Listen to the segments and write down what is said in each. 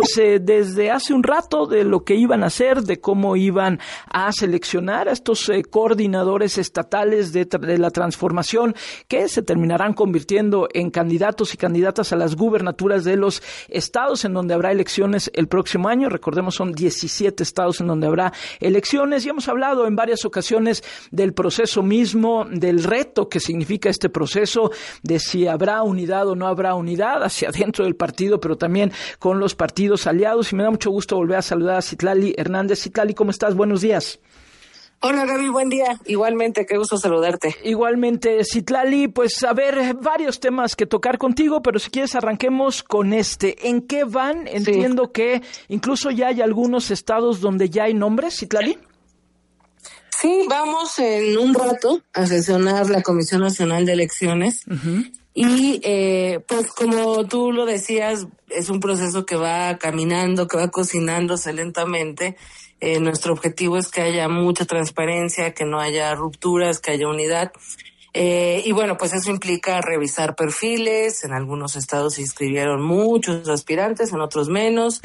pues desde hace un rato de lo que iban a hacer, de cómo iban a seleccionar a estos coordinadores estatales de la transformación que se terminarán convirtiendo en candidatos y candidatas a las gubernaturas de los estados en donde habrá elecciones el próximo año. Recordemos, son 17 estados en donde habrá elecciones y hemos hablado en varias ocasiones del proceso mismo, del reto que significa este proceso, de si habrá unidad o no habrá unidad hacia dentro del partido, pero también con los partidos aliados. Y me da mucho gusto volver a saludar a Citlali Hernández. Citlali, ¿cómo estás? Buenos días. Hola, Gaby, buen día. Igualmente, qué gusto saludarte. Igualmente, Citlali, pues a ver, varios temas que tocar contigo, pero si quieres arranquemos con este. ¿En qué van? Entiendo que incluso ya hay algunos estados donde ya hay nombres, Citlali. Sí, vamos en un rato a sesionar la Comisión Nacional de Elecciones. Uh-huh. Y pues como tú lo decías, es un proceso que va caminando, que va cocinándose lentamente. Nuestro objetivo es que haya mucha transparencia, que no haya rupturas, que haya unidad. Y bueno, pues eso implica revisar perfiles. En algunos estados se inscribieron muchos aspirantes, en otros menos.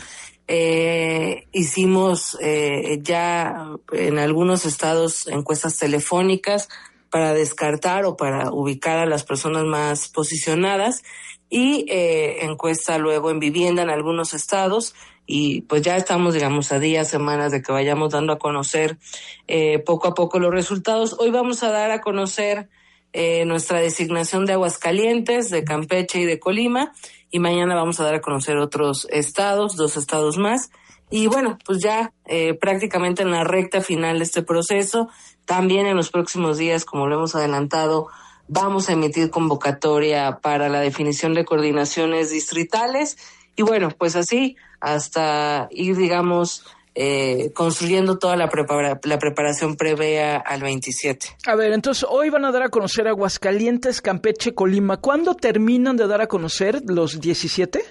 Hicimos ya en algunos estados encuestas telefónicas para descartar o para ubicar a las personas más posicionadas y encuesta luego en vivienda en algunos estados y pues ya estamos, digamos, a días, semanas de que vayamos dando a conocer poco a poco los resultados. Hoy vamos a dar a conocer nuestra designación de Aguascalientes, de Campeche y de Colima, y mañana vamos a dar a conocer otros estados, 2 estados más. Y bueno, pues ya prácticamente en la recta final de este proceso, también en los próximos días, como lo hemos adelantado, vamos a emitir convocatoria para la definición de coordinaciones distritales. Y bueno, pues así hasta ir, digamos, construyendo toda la preparación previa al 27. A ver, entonces hoy van a dar a conocer Aguascalientes, Campeche, Colima. ¿Cuándo terminan de dar a conocer los 17?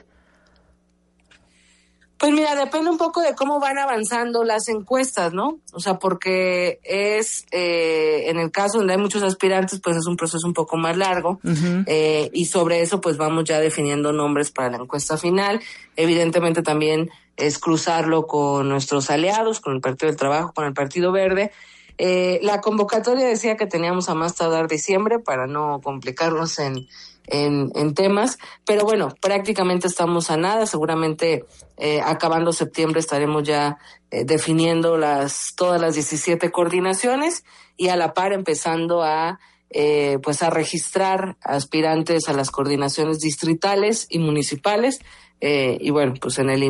Pues mira, depende un poco de cómo van avanzando las encuestas, ¿no? O sea, porque es, en el caso donde hay muchos aspirantes, pues es un proceso un poco más largo. Uh-huh. Y sobre eso, pues vamos ya definiendo nombres para la encuesta final. Evidentemente también es cruzarlo con nuestros aliados, con el Partido del Trabajo, con el Partido Verde. La convocatoria decía que teníamos a más tardar diciembre para no complicarnos en temas, pero bueno, prácticamente estamos a nada. Seguramente acabando septiembre estaremos ya definiendo todas las 17 coordinaciones y a la par empezando a registrar aspirantes a las coordinaciones distritales y municipales. Y bueno, pues en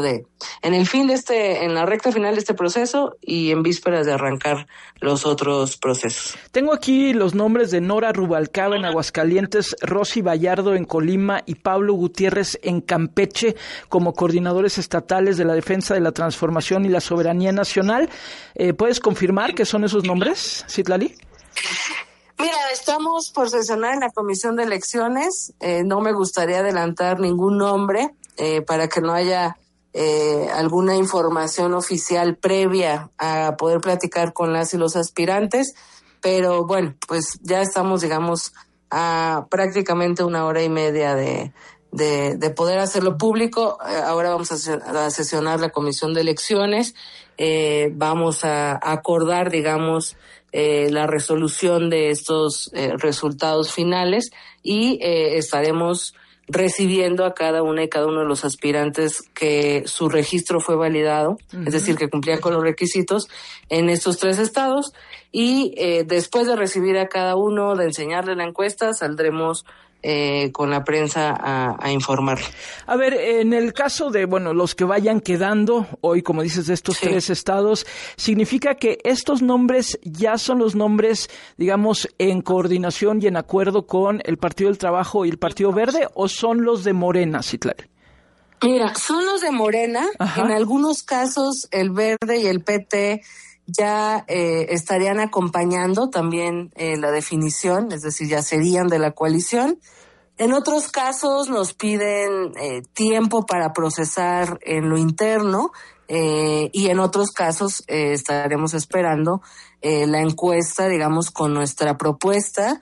la recta final de este proceso y en vísperas de arrancar los otros procesos. Tengo aquí los nombres de Nora Rubalcaba en Aguascalientes, Rosy Vallardo en Colima y Pablo Gutiérrez en Campeche como coordinadores estatales de la defensa de la transformación y la soberanía nacional. ¿Puedes confirmar que son esos nombres, Citlali? Mira, estamos por sesionar en la Comisión de Elecciones. No me gustaría adelantar ningún nombre para que no haya alguna información oficial previa a poder platicar con las y los aspirantes. Pero bueno, pues ya estamos, digamos, a prácticamente 1 hora y media de poder hacerlo público. Ahora vamos a sesionar la Comisión de Elecciones. Vamos a acordar, digamos, la resolución de estos resultados finales y estaremos recibiendo a cada una y cada uno de los aspirantes que su registro fue validado, uh-huh. Es decir, que cumplían con los requisitos en estos 3 estados y después de recibir a cada uno, de enseñarle la encuesta, saldremos con la prensa a informar. A ver, en el caso de, los que vayan quedando hoy, como dices, de estos 3 estados, ¿significa que estos nombres ya son los nombres, digamos, en coordinación y en acuerdo con el Partido del Trabajo y el Partido Verde, o son los de Morena, Citlali? Mira, son los de Morena. Ajá. En algunos casos el Verde y el PT ya estarían acompañando también la definición, es decir, ya serían de la coalición. En otros casos nos piden tiempo para procesar en lo interno y en otros casos estaremos esperando la encuesta, digamos, con nuestra propuesta,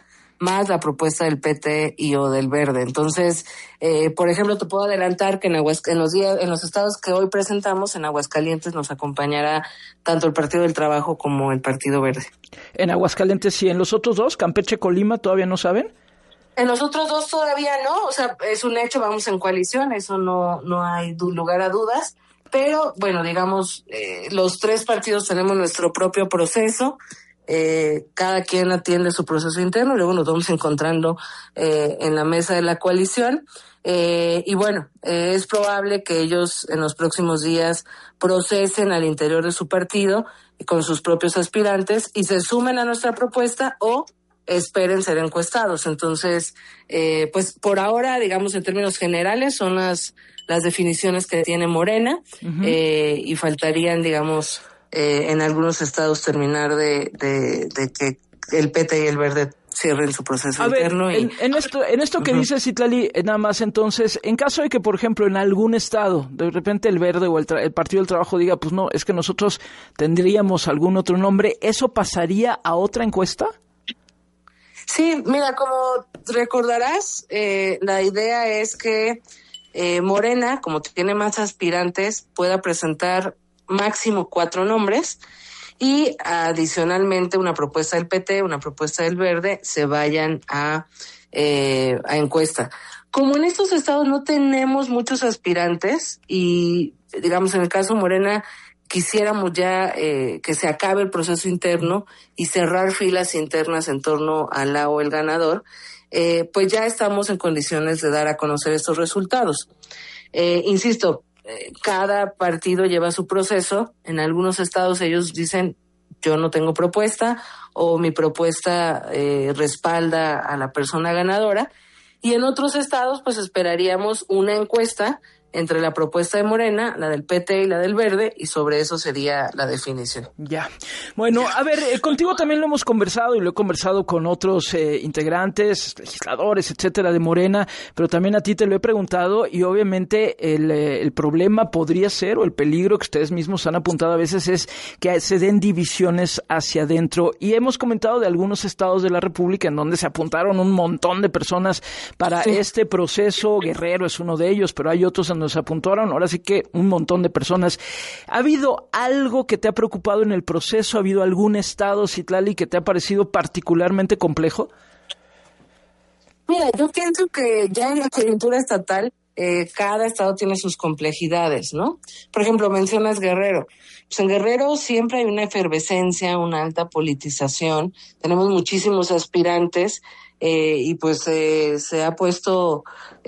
más la propuesta del PT y o del Verde. Entonces, por ejemplo, te puedo adelantar que en los estados que hoy presentamos, en Aguascalientes nos acompañará tanto el Partido del Trabajo como el Partido Verde. En Aguascalientes sí, en los otros dos, Campeche, Colima, ¿todavía no saben? En los otros dos todavía no, o sea, es un hecho, vamos en coalición, eso no hay lugar a dudas, pero bueno, digamos, los tres partidos tenemos nuestro propio proceso, cada quien atiende su proceso interno, luego nos vamos encontrando en la mesa de la coalición, y bueno, es probable que ellos en los próximos días procesen al interior de su partido con sus propios aspirantes y se sumen a nuestra propuesta o esperen ser encuestados. Entonces, pues por ahora, digamos, en términos generales, son las definiciones que tiene Morena, y faltarían, digamos, en algunos estados terminar de que el PT y el Verde cierren su proceso interno. En esto que dice Citlali, nada más entonces, en caso de que, por ejemplo, en algún estado, de repente el Verde o el Partido del Trabajo diga, pues no, es que nosotros tendríamos algún otro nombre, ¿eso pasaría a otra encuesta? Sí, mira, como recordarás, la idea es que Morena, como tiene más aspirantes, pueda presentar máximo 4 nombres y adicionalmente una propuesta del PT, una propuesta del Verde, se vayan a encuesta. Como en estos estados no tenemos muchos aspirantes y, digamos, en el caso Morena, quisiéramos ya que se acabe el proceso interno y cerrar filas internas en torno a la o el ganador, pues ya estamos en condiciones de dar a conocer estos resultados. Insisto, cada partido lleva su proceso. En algunos estados ellos dicen, yo no tengo propuesta, o mi propuesta respalda a la persona ganadora. Y en otros estados, pues esperaríamos una encuesta entre la propuesta de Morena, la del PT y la del Verde, y sobre eso sería la definición. Ya. Bueno, a ver, contigo también lo hemos conversado y lo he conversado con otros integrantes, legisladores, etcétera, de Morena, pero también a ti te lo he preguntado y obviamente el problema podría ser, o el peligro que ustedes mismos han apuntado a veces, es que se den divisiones hacia adentro, y hemos comentado de algunos estados de la República en donde se apuntaron un montón de personas para este proceso. Guerrero es uno de ellos, pero hay otros en nos apuntaron, ahora sí que un montón de personas. ¿Ha habido algo que te ha preocupado en el proceso? ¿Ha habido algún estado, Citlali, que te ha parecido particularmente complejo? Mira, yo pienso que ya en la coyuntura estatal, cada estado tiene sus complejidades, ¿no? Por ejemplo, mencionas Guerrero. Pues en Guerrero siempre hay una efervescencia, una alta politización, tenemos muchísimos aspirantes, y pues se ha puesto...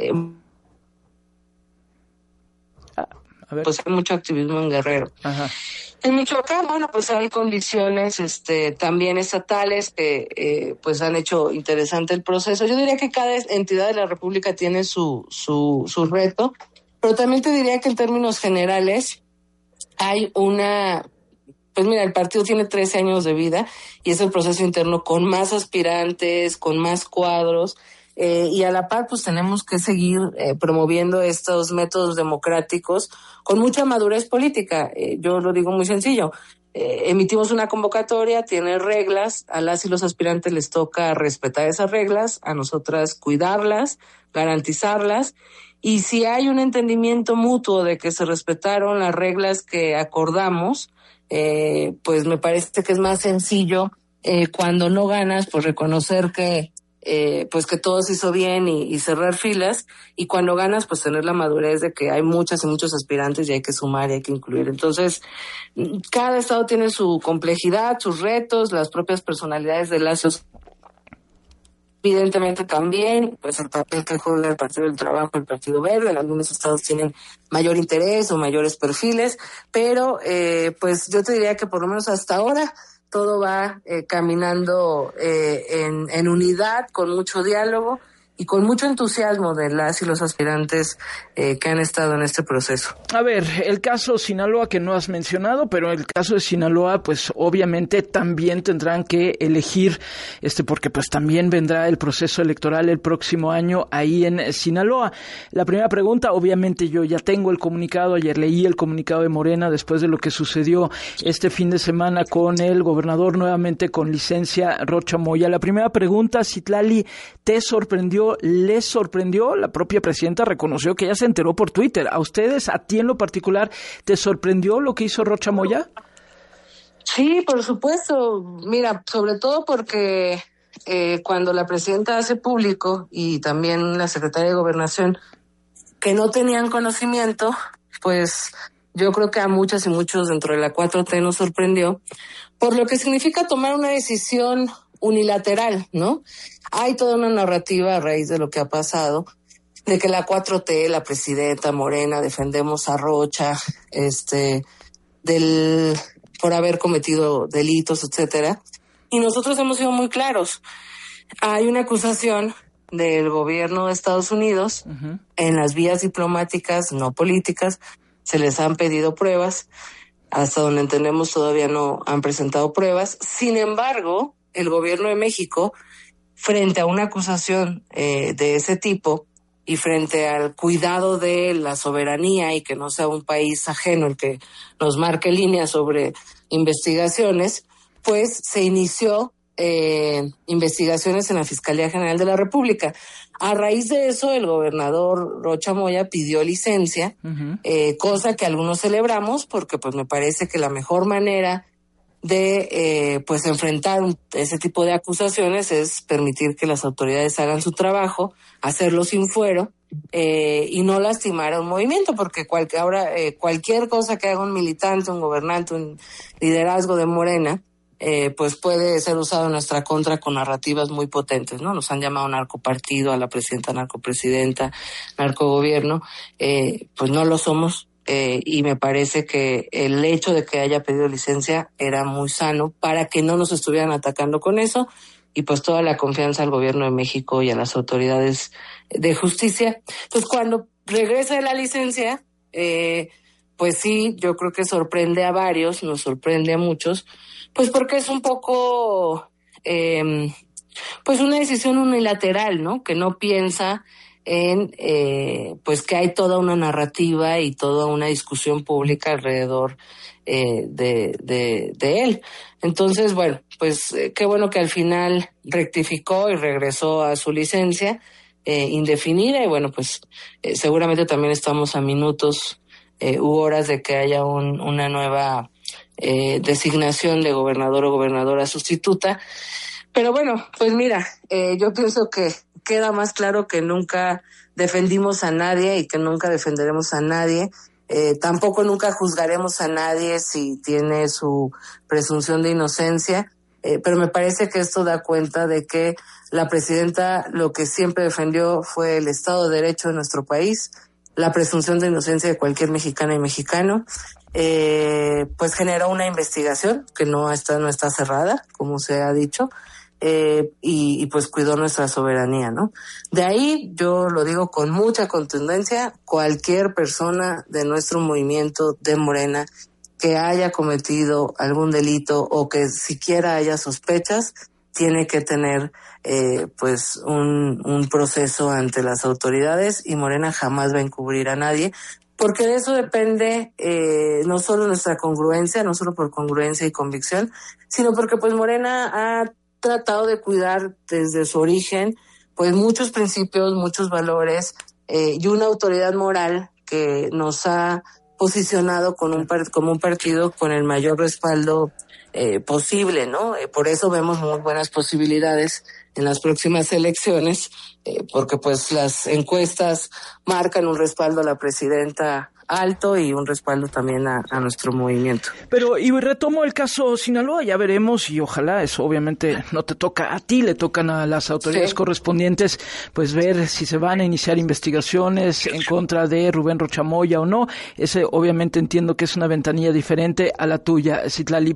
pues hay mucho activismo en Guerrero. Ajá. En Michoacán, bueno, pues hay condiciones también estatales que pues han hecho interesante el proceso. Yo diría que cada entidad de la República tiene su reto, pero también te diría que en términos generales hay pues mira, el partido tiene 13 años de vida y es el proceso interno con más aspirantes, con más cuadros, y a la par pues tenemos que seguir promoviendo estos métodos democráticos con mucha madurez política. Yo lo digo muy sencillo, emitimos una convocatoria, tiene reglas, a las y los aspirantes les toca respetar esas reglas, a nosotras cuidarlas, garantizarlas, y si hay un entendimiento mutuo de que se respetaron las reglas que acordamos, pues me parece que es más sencillo cuando no ganas, pues reconocer que pues que todo se hizo bien y cerrar filas, y cuando ganas pues tener la madurez de que hay muchas y muchos aspirantes y hay que sumar y hay que incluir. Entonces cada estado tiene su complejidad, sus retos, las propias personalidades de las evidentemente también pues el papel que juega el Partido del Trabajo, el Partido Verde. En algunos estados tienen mayor interés o mayores perfiles, pero pues yo te diría que por lo menos hasta ahora todo va caminando en unidad, con mucho diálogo, y con mucho entusiasmo de las y los aspirantes que han estado en este proceso. A ver, el caso Sinaloa que no has mencionado, pero el caso de Sinaloa, pues obviamente también tendrán que elegir, porque pues también vendrá el proceso electoral el próximo año ahí en Sinaloa. La primera pregunta, obviamente yo ya tengo el comunicado, ayer leí el comunicado de Morena después de lo que sucedió este fin de semana con el gobernador nuevamente con licencia Rocha Moya. La primera pregunta, Citlali, ¿te sorprendió? ¿Les sorprendió? La propia presidenta reconoció que ella se enteró por Twitter. ¿A ustedes, a ti en lo particular, te sorprendió lo que hizo Rocha Moya? Sí, por supuesto. Mira, sobre todo porque cuando la presidenta hace público y también la secretaria de Gobernación que no tenían conocimiento, pues yo creo que a muchas y muchos dentro de la 4T nos sorprendió por lo que significa tomar una decisión unilateral, ¿no? Hay toda una narrativa a raíz de lo que ha pasado, de que la 4T, la presidenta Morena, defendemos a Rocha, por haber cometido delitos, etcétera. Y nosotros hemos sido muy claros. Hay una acusación del gobierno de Estados Unidos, en las vías diplomáticas, no políticas, se les han pedido pruebas, hasta donde entendemos todavía no han presentado pruebas. Sin embargo, el gobierno de México, frente a una acusación de ese tipo y frente al cuidado de la soberanía y que no sea un país ajeno el que nos marque líneas sobre investigaciones, pues se inició investigaciones en la Fiscalía General de la República. A raíz de eso, el gobernador Rocha Moya pidió licencia, cosa que algunos celebramos porque pues me parece que la mejor manera de pues enfrentar ese tipo de acusaciones es permitir que las autoridades hagan su trabajo, hacerlo sin fuero y no lastimar a un movimiento, porque cualquier cosa que haga un militante, un gobernante, un liderazgo de Morena, pues puede ser usado en nuestra contra con narrativas muy potentes, ¿no? Nos han llamado narcopartido, a la presidenta narcopresidenta, narcogobierno, pues no lo somos. Y me parece que el hecho de que haya pedido licencia era muy sano para que no nos estuvieran atacando con eso, y pues toda la confianza al gobierno de México y a las autoridades de justicia. Entonces, cuando regresa de la licencia, pues sí, yo creo que sorprende a varios, nos sorprende a muchos, pues porque es un poco, pues una decisión unilateral, ¿no? Que no piensa en pues que hay toda una narrativa y toda una discusión pública alrededor de él. Entonces, bueno, pues qué bueno que al final rectificó y regresó a su licencia indefinida, y bueno, pues seguramente también estamos a minutos u horas de que haya una nueva designación de gobernador o gobernadora sustituta. Pero bueno, pues mira, yo pienso que queda más claro que nunca defendimos a nadie y que nunca defenderemos a nadie. Tampoco nunca juzgaremos a nadie si tiene su presunción de inocencia, pero me parece que esto da cuenta de que la presidenta lo que siempre defendió fue el Estado de Derecho de nuestro país, la presunción de inocencia de cualquier mexicana y mexicano. Pues generó una investigación que no está cerrada, como se ha dicho, y pues cuidó nuestra soberanía, ¿no? De ahí, yo lo digo con mucha contundencia, cualquier persona de nuestro movimiento de Morena que haya cometido algún delito o que siquiera haya sospechas, tiene que tener pues un proceso ante las autoridades, y Morena jamás va a encubrir a nadie, porque de eso depende no solo nuestra congruencia, no solo por congruencia y convicción, sino porque pues Morena ha tratado de cuidar desde su origen pues muchos principios, muchos valores y una autoridad moral que nos ha posicionado como un partido con el mayor respaldo posible, ¿no? Por eso vemos muy buenas posibilidades en las próximas elecciones, porque pues las encuestas marcan un respaldo a la presidenta alto y un respaldo también a nuestro movimiento. Pero, y retomo el caso Sinaloa, ya veremos, y ojalá eso obviamente no te toca a ti, le tocan a las autoridades correspondientes, pues ver si se van a iniciar investigaciones en contra de Rubén Rocha Moya o no. Ese obviamente entiendo que es una ventanilla diferente a la tuya, Citlali, pero la tuya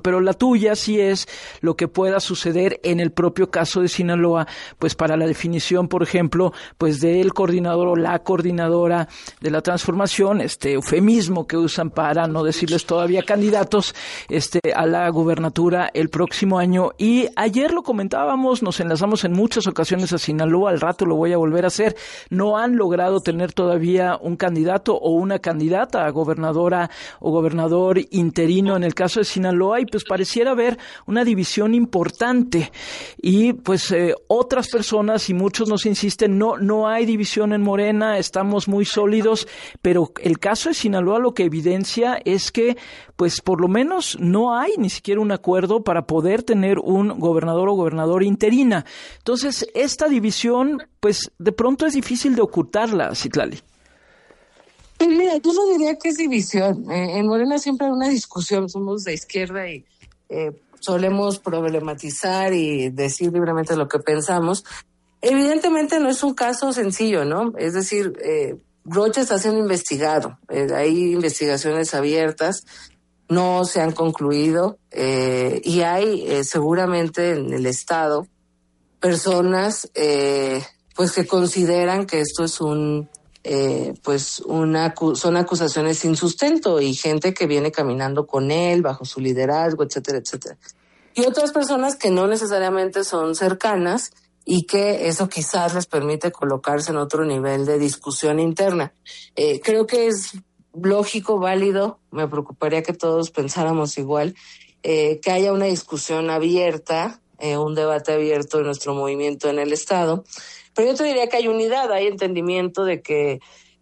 tuya sí es lo que pueda suceder en el propio caso de Sinaloa, pues para la definición, por ejemplo, pues del coordinador o la coordinadora de la transformación, este eufemismo que usan para no decirles todavía candidatos, a la gubernatura el próximo año. Y ayer lo comentábamos, nos enlazamos en muchas ocasiones a Sinaloa, al rato lo voy a volver a hacer. No han logrado tener todavía un candidato o una candidata a gobernadora o gobernador interino en el caso de Sinaloa, y pues pareciera haber una división importante. Y pues otras personas y muchos nos insisten, no hay división en Morena, estamos muy sólidos, pero el caso de Sinaloa lo que evidencia es que pues por lo menos no hay ni siquiera un acuerdo para poder tener un gobernador o gobernadora interina. Entonces, esta división, pues de pronto es difícil de ocultarla, Citlali. Pues mira, yo no diría que es división. En Morena siempre hay una discusión, somos de izquierda y solemos problematizar y decir libremente lo que pensamos. Evidentemente no es un caso sencillo, ¿no? Es decir, Rocha está siendo investigado, hay investigaciones abiertas, no se han concluido, y hay seguramente en el Estado personas pues que consideran que esto es son acusaciones sin sustento, y gente que viene caminando con él bajo su liderazgo, etcétera, etcétera. Y otras personas que no necesariamente son cercanas y que eso quizás les permite colocarse en otro nivel de discusión interna. Creo que es lógico, válido, me preocuparía que todos pensáramos igual, que haya una discusión abierta, un debate abierto en nuestro movimiento en el Estado. Pero yo te diría que hay unidad, hay entendimiento de que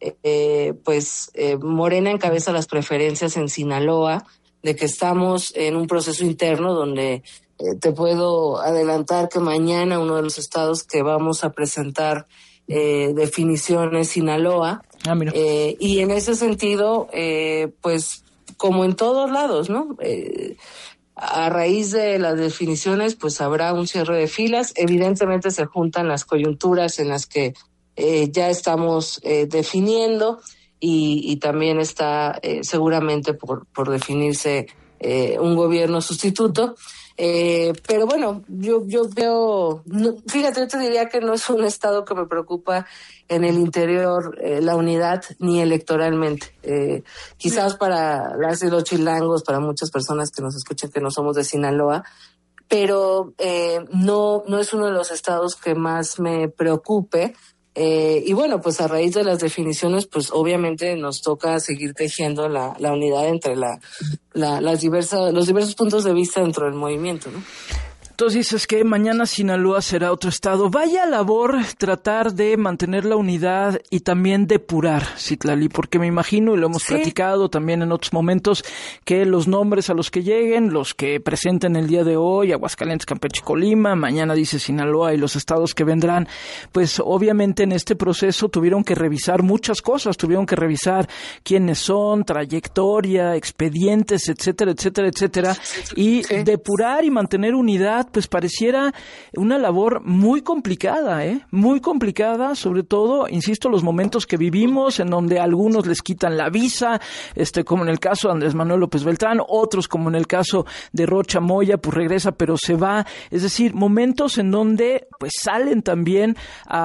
Morena encabeza las preferencias en Sinaloa, de que estamos en un proceso interno donde te puedo adelantar que mañana uno de los estados que vamos a presentar definición es Sinaloa. Y en ese sentido, pues como en todos lados, ¿no? A raíz de las definiciones, pues habrá un cierre de filas. Evidentemente se juntan las coyunturas en las que ya estamos definiendo, y también está seguramente por definirse un gobierno sustituto. Pero bueno, yo veo, fíjate, yo te diría que no es un estado que me preocupa en el interior, la unidad, ni electoralmente. Quizás para los chilangos, para muchas personas que nos escuchan que no somos de Sinaloa, pero no es uno de los estados que más me preocupe. Y bueno, pues a raíz de las definiciones, pues obviamente nos toca seguir tejiendo la unidad entre los diversos puntos de vista dentro del movimiento, ¿no? Entonces dices que mañana Sinaloa será otro estado. Vaya labor tratar de mantener la unidad y también depurar, Citlali, porque me imagino, y lo hemos platicado también en otros momentos, que los nombres a los que lleguen, los que presenten el día de hoy, Aguascalientes, Campeche, Colima, mañana dice Sinaloa y los estados que vendrán, pues obviamente en este proceso tuvieron que revisar muchas cosas, tuvieron que revisar quiénes son, trayectoria, expedientes, etcétera, etcétera, etcétera, y depurar y mantener unidad, pues pareciera una labor muy complicada, muy complicada, sobre todo, insisto, los momentos que vivimos, en donde a algunos les quitan la visa, como en el caso de Andrés Manuel López Beltrán, otros como en el caso de Rocha Moya, pues regresa pero se va, es decir, momentos en donde pues salen también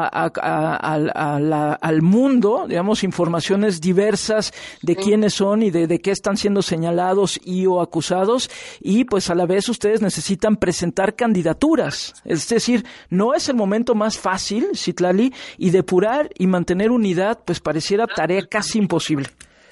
al mundo, digamos, informaciones diversas de quiénes son y de qué están siendo señalados y o acusados, y pues a la vez ustedes necesitan presentar candidaturas, es decir, no es el momento más fácil, Citlali, y depurar y mantener unidad, pues pareciera tarea casi imposible.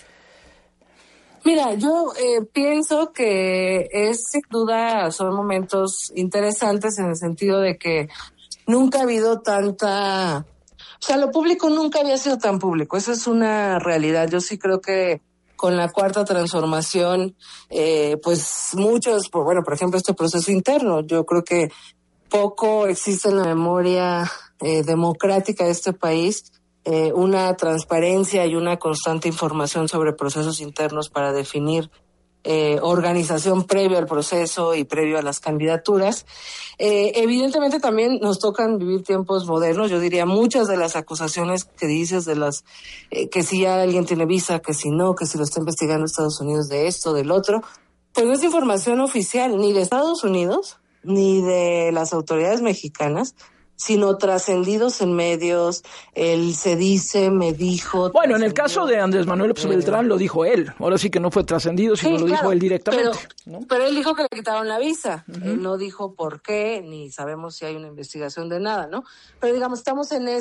Mira, yo pienso que sin duda son momentos interesantes en el sentido de que nunca ha habido tanta, o sea, lo público nunca había sido tan público, esa es una realidad. Yo sí creo que con la Cuarta Transformación, pues muchos, por ejemplo, este proceso interno, yo creo que poco existe en la memoria democrática de este país una transparencia y una constante información sobre procesos internos para definir organización previo al proceso y previo a las candidaturas. Evidentemente también nos tocan vivir tiempos modernos. Yo diría muchas de las acusaciones que dices de las que si ya alguien tiene visa, que si no, que si lo está investigando Estados Unidos de esto, del otro, pues no es información oficial ni de Estados Unidos ni de las autoridades mexicanas, sino trascendidos en medios, el se dice, me dijo. Bueno, en el caso de Andrés Manuel López Beltrán lo dijo él, ahora sí que no fue trascendido, sino sí, lo dijo él directamente. Pero él dijo que le quitaron la visa, él no dijo por qué, ni sabemos si hay una investigación de nada, ¿no? Pero digamos, estamos en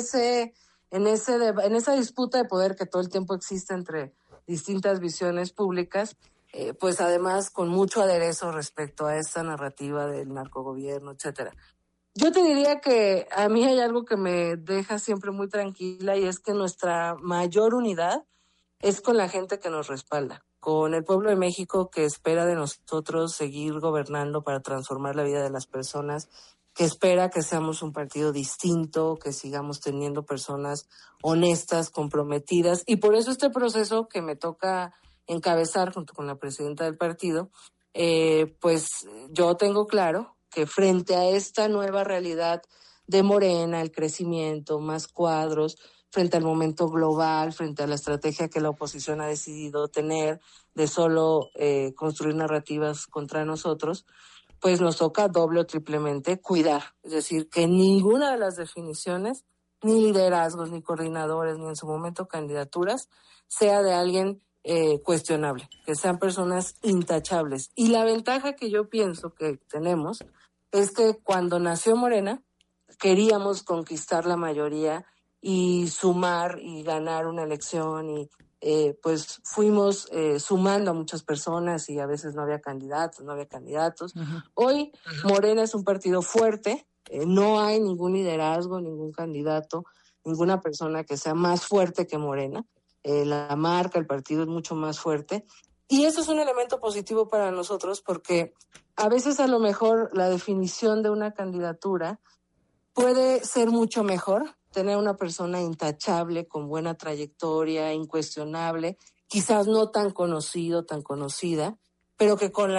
esa disputa de poder que todo el tiempo existe entre distintas visiones públicas, pues además con mucho aderezo respecto a esta narrativa del narcogobierno, etcétera. Yo te diría que a mí hay algo que me deja siempre muy tranquila y es que nuestra mayor unidad es con la gente que nos respalda, con el pueblo de México que espera de nosotros seguir gobernando para transformar la vida de las personas, que espera que seamos un partido distinto, que sigamos teniendo personas honestas, comprometidas. Y por eso este proceso que me toca encabezar junto con la presidenta del partido, pues yo tengo claro que frente a esta nueva realidad de Morena, el crecimiento, más cuadros, frente al momento global, frente a la estrategia que la oposición ha decidido tener de solo construir narrativas contra nosotros, pues nos toca doble o triplemente cuidar. Es decir, que ninguna de las definiciones, ni liderazgos, ni coordinadores, ni en su momento candidaturas, sea de alguien cuestionable, que sean personas intachables. Y la ventaja que yo pienso que tenemos es que cuando nació Morena, queríamos conquistar la mayoría y sumar y ganar una elección y pues fuimos sumando a muchas personas y a veces no había candidatos. Uh-huh. Hoy Morena es un partido fuerte, no hay ningún liderazgo, ningún candidato, ninguna persona que sea más fuerte que Morena. La marca, el partido es mucho más fuerte. Y eso es un elemento positivo para nosotros porque a veces a lo mejor la definición de una candidatura puede ser mucho mejor, tener una persona intachable, con buena trayectoria, incuestionable, quizás no tan conocido, tan conocida, pero que con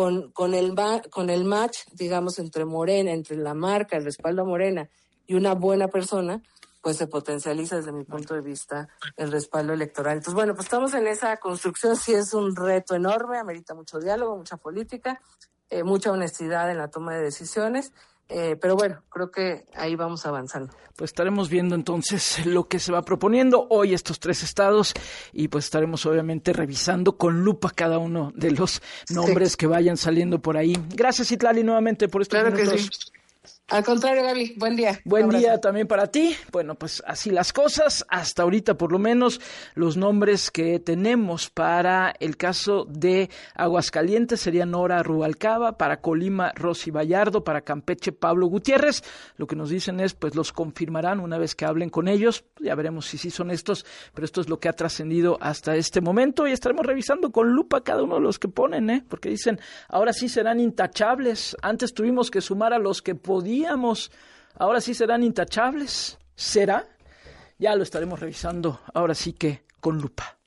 el match, digamos, entre Morena, entre la marca, el respaldo a Morena y una buena persona, pues se potencializa desde mi punto de vista el respaldo electoral. Entonces, bueno, pues estamos en esa construcción, sí es un reto enorme, amerita mucho diálogo, mucha política, mucha honestidad en la toma de decisiones, pero bueno, creo que ahí vamos avanzando. Pues estaremos viendo entonces lo que se va proponiendo hoy estos 3 estados y pues estaremos obviamente revisando con lupa cada uno de los nombres que vayan saliendo por ahí. Gracias, Citlali, nuevamente por estos minutos. Que sí. Al contrario, Gaby, buen día. Buen día también para ti. Bueno, pues así las cosas. Hasta ahorita, por lo menos, los nombres que tenemos para el caso de Aguascalientes serían Nora Rubalcaba, para Colima, Rosy Vallardo, para Campeche, Pablo Gutiérrez. Lo que nos dicen es, pues los confirmarán una vez que hablen con ellos. Ya veremos si sí son estos, pero esto es lo que ha trascendido hasta este momento y estaremos revisando con lupa cada uno de los que ponen, porque dicen, ahora sí serán intachables. Antes tuvimos que sumar a los que podíamos. Ahora sí serán intachables. ¿Será? Ya lo estaremos revisando ahora sí que con lupa.